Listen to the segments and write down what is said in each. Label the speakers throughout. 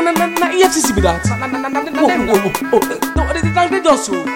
Speaker 1: na EFCC be that. No, they just so.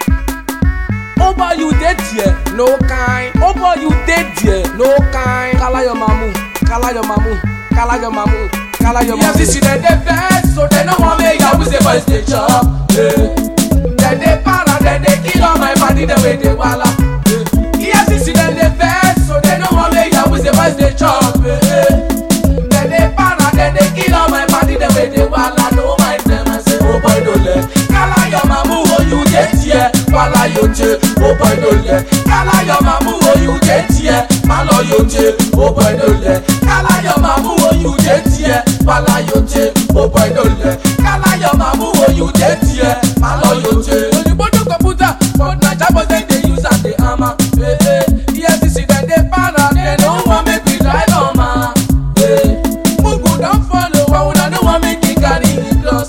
Speaker 1: Oba you dead here, no kind. Oba you dead here, no kind. Kala your mamu, kala your mamu, kala your mamu, kala your mamu. EFCC they best, so they no want me. I will say boys they chop. Then they para, then they kill all my body the way they walla. EFCC they best, so they no want me. I will say boys they chop. Then they para, then they kill all my body the way they walla. No mind them I say oh boy don't let. Kala your mamu, oh you dead here. Wala yote, oh boy don't let. Kala your mamu, oh you dead here. Malo yote, oh boy don't let. Kala your mamu, oh you dead here. Wala yote, oh boy don't let. Kala your mamu, oh you dead here. Malo yote. When you put the computer, but na jabos then they use and they hammer. EFCC then they para, they don't want make we drive on man. Mugu don't follow, I wanna know what make it carry it close.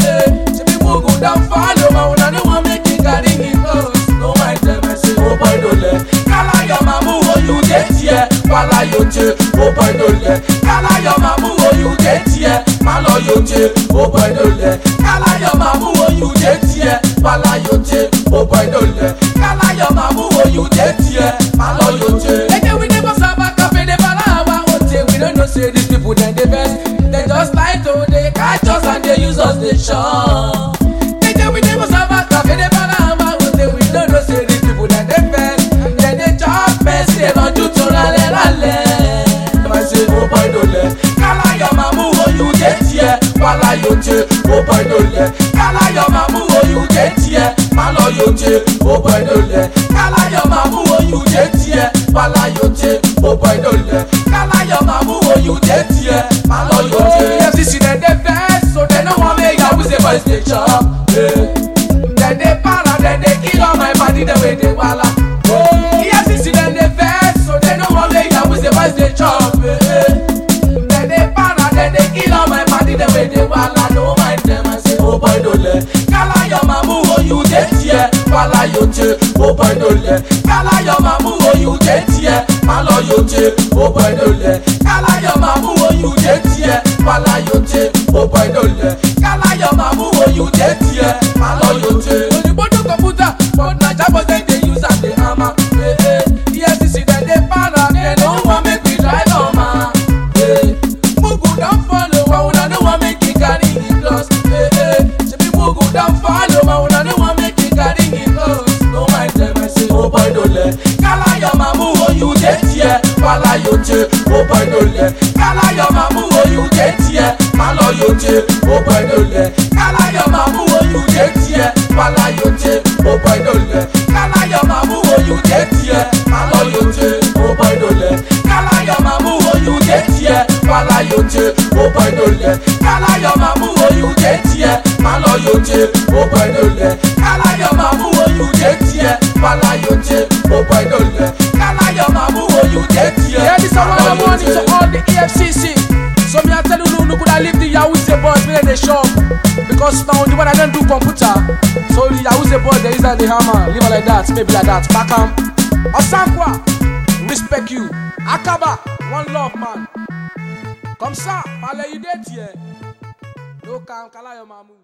Speaker 1: Mugu don't follow, I wanna know what make it carry it close. No mind them, I say, oh boy don't let. Kala your mamu, oh you dead here. Wala yote, oh boy don't let. Kala your mamu, oh you dead here. Malo yote, oh boy don't let. Kala your mamu, oh you dead here. Wala yote, oh boy don't let. Kala your mamu, oh you dead here. Malo yote. Hey, we never serve a cafe, they bala our hotel. We don't know say these people then they best. They just lie to they catch us and they use us they show. We never serve a cafe, they bala our hotel. We don't know say these people then they best. Then they chop mess, they don't do to rale. I say oh boy don't let. Kala your mamu, oh you dead here. Wala yote, oh boy don't let. Kala your mamu, oh you dead here. Malo yote, oh boy don't let. Kala your mamu, oh you dead here. Wala yote, oh boy don't let. Kala your mamu, oh you dead here. Malo yote. EFCC then they best, so they no want me. I will say boys they chop. Then they para, then they kill all my body the way they walla. EFCC then they best, so they no want me. I will say boys they chop. Then they para, then they kill all my body the way they walla. No mind them, I say oh boy don't let. Kala your mamu, oh you dead here. Wala yote, oh boy don't let. Kala your mamu, oh you dead here. Malo yote, oh boy don't let. Kala your mamu, oh you dead here. Wala yote, oh boy don't let. Kala your mamu, oh you dead here. Malo yote. When you put the computer, but na jabos then they use and they hammer. EFCC then they para, they don't want make we drive on man. Mugu don't follow, I wanna know what make it carry it close. Mugu don't follow, I wanna know what make it carry it close. No mind them, I say oh boy don't let. Kala your mamu, oh you dead here. Wala yote, oh boy don't let. Kala your mamu, oh you dead here. Malo yote, oh boy don't let. Kala your mamu, oh you dead here. Wala yote, oh boy don't let. Kala your mamu, oh you dead here. Malo yote, oh boy don't let. Kala your mamu, oh you dead here. Wala yote, oh boy don't let. Kala your mamu, oh you dead here. Malo yote, oh boy don't let. Kala your mamu, oh you dead here. Wala yote, oh boy don't let. Kala your mamu, oh you dead here. Yeah, this is one morning to all the EFCC. So me I tell you, no could I leave the Yahoo boys in the shop because now the one I don't do computer. So the Yahoo boys they use the hammer, leave it like that, maybe like that. Bakam, Osankwa, respect you. Akaba, one love man. Comme ça, parlez you dead here. No can kala your mamu.